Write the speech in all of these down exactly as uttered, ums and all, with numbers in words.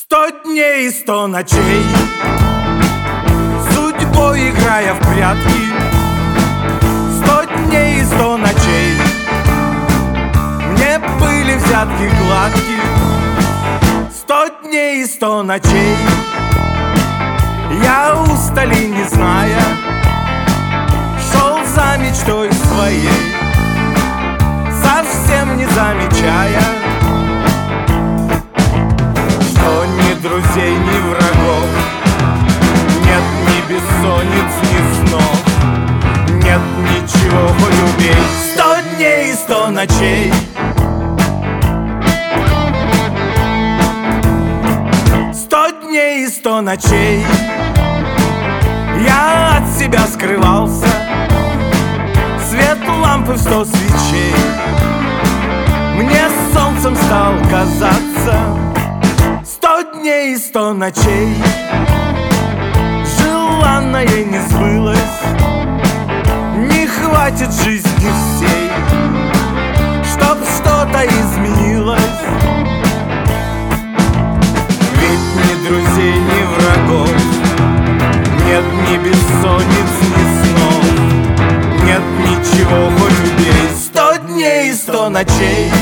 Сто дней и сто ночей, судьбой играя в прятки. Сто дней и сто ночей, мне были взятки гладкие. Сто дней и сто ночей, я устали не зная, шел за мечтой своей, совсем не замечая, что ни друзей, ни врагов, нет ни бессонниц, ни снов, нет ничего, хоть убей. Сто дней и сто ночей, сто дней и сто ночей, я от себя скрывался, свет лампы в сто свечей мне солнцем стал казаться. Сто дней и сто ночей, желанное не сбылось, не хватит жизни всей, чтоб что-то изменилось. Ведь ни друзей, ни врагов, нет ни бессонниц, ни снов, нет ничего, хоть убей. Сто дней и сто ночей,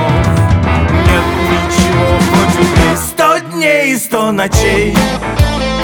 сто ночей.